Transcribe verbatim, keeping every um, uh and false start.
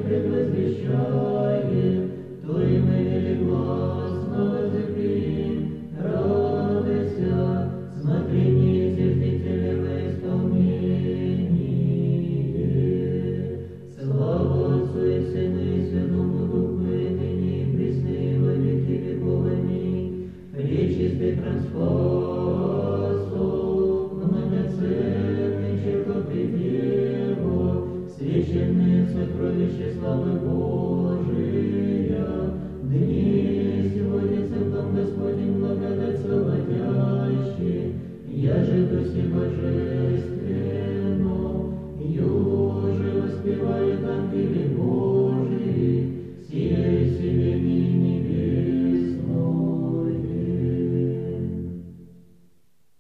предвозвещаем, то и мы велигласно возопим. Радуйся, смотри, нетерпители во исполнение. Слава Отцу и Сыну и Святому Духу, и ныне и присно и во веки веков. Аминь. Пречистый Трансфасов, многоценный чертогой Дева, священные сокровища славы Божия, дни сегодня церквам Господним благодать соводящий, я же дуси божественный.